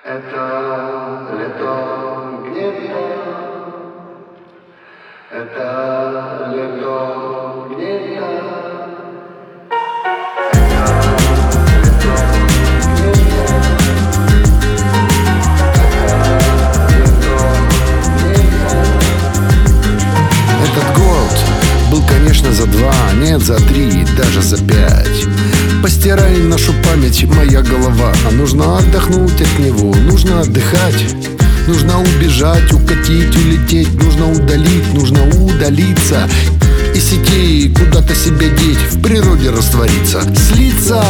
Это лето где-то, это лето где-то. Этот год был, конечно, за 2, нет, за 3, даже за 5. Постирай нашу память, моя голова. А нужно отдохнуть от него, нужно отдыхать. Нужно убежать, укатить, улететь. Нужно удалить, нужно удалиться. Из сетей куда-то себя деть, в природе раствориться, слиться.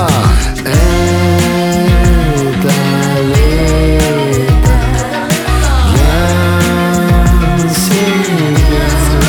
Это лето, я себя.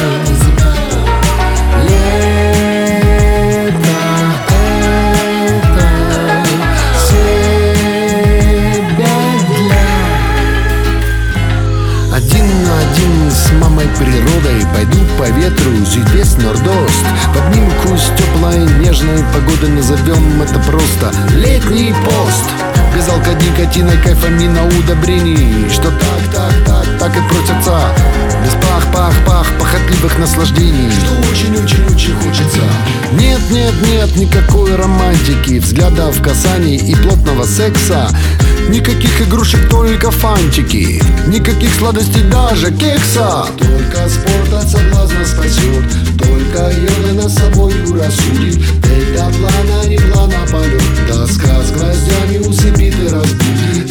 С мамой природой пойду по ветру, здесь нордост. В обнимку с теплой нежной погодой назовем это просто летний пост. Без алкоголя, никотина, кайфамина, удобрений, что так и просятся. Без пах, похотливых наслаждений, что очень хочется. Нет, никакой романтики, взглядов, касаний и плотного секса. Никаких игрушек, только фантики. Никаких сладостей, даже кекса. Только спорт от соблазна спасет, только йога нас собою рассудит. Это плана, не плана полет, доска с гвоздями усыпит и разбудит.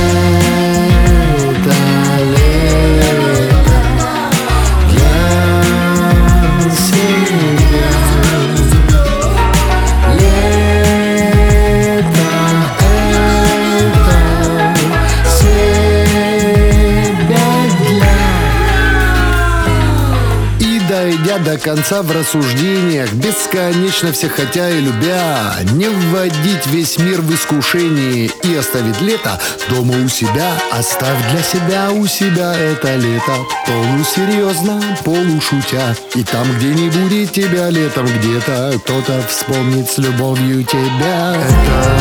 Это лето, я себя. Дойдя до конца в рассуждениях, бесконечно все хотя и любя, не вводить весь мир в искушение и оставить лето дома у себя. Оставь для себя у себя это лето, полусерьезно, полушутя. И там, где не будет тебя летом, где-то кто-то вспомнит с любовью тебя. Это